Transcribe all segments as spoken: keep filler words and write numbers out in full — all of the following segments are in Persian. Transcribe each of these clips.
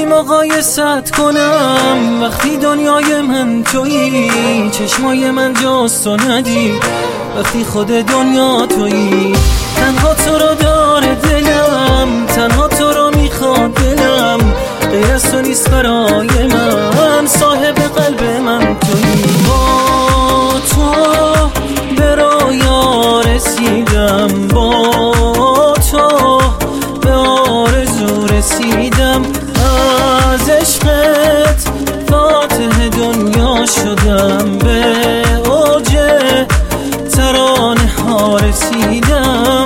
مقایست کنم وقتی دنیای من تویی، چشمای من جز تو ندید وقتی خود دنیا تویی. تنها تو رو داره دلم، تنها تو رو میخواد دلم، غیر از تو نیست برای من، صاحب قلب من تویی. با تو به رویا رسیدم، با تو به آرزو رسیدم، از عشقت فاتح دنیا شدم، به اوج ترانه ها رسیدم.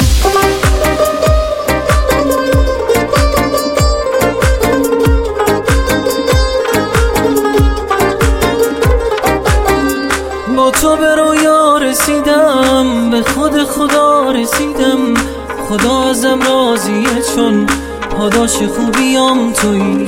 با تو به رویا رسیدم، به خود خدا رسیدم، خدا ازم راضیه چون پاداش خوبیام تویی.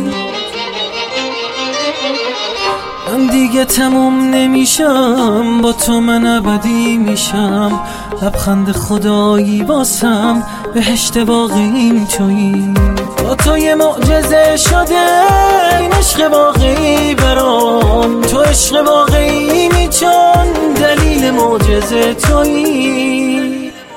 من دیگه تموم نمیشم، با تو من ابدی میشم، لبخند خدایی واسم، بهشت واقعیم تویی. با تو یه معجزه شده این عشق واقعی برام، تو عشق واقعی می چون دلیل معجزه تویی.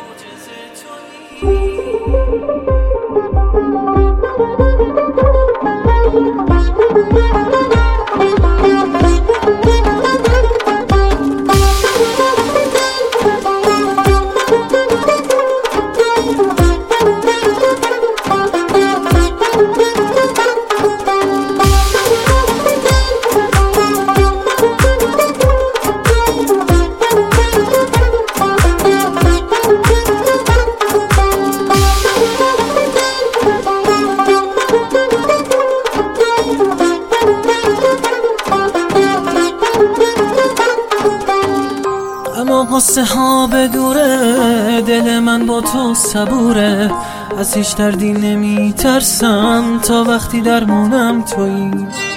اما قصه ها به دوره، دل من با تو صبوره، از هیچ دردی نمی ترسم تا وقتی درمونم تویی.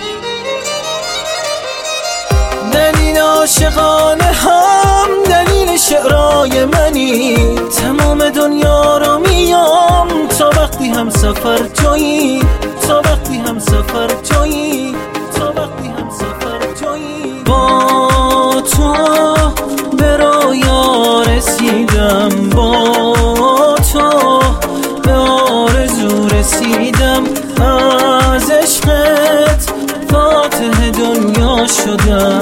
دلیل عاشقانه هم دلیل شعرهای منی، تمام دنیا رو میام تا وقتی هم سفر تویی، تا وقتی هم سفر تویی، تا وقتی هم سفر تویی. با تو به رویا رسیدم، با تو به آرزو رسیدم، از عشقت فاتح دنیا شدم،